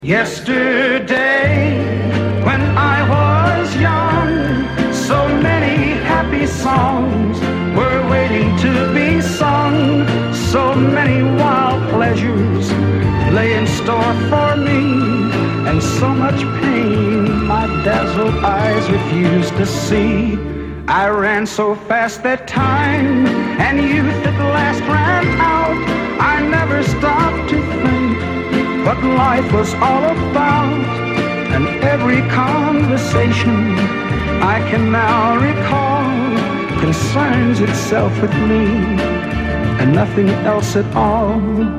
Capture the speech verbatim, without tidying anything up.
Yesterday, when I was young, so many happy songs were waiting to be sung. So many wild pleasures lay in store for me, and so much pain my dazzled eyes refused to see. I ran so fast that time and youth at last ran out. I never stopped to think what life was all about, and every conversation I can now recall concerns itself with me and nothing else at all.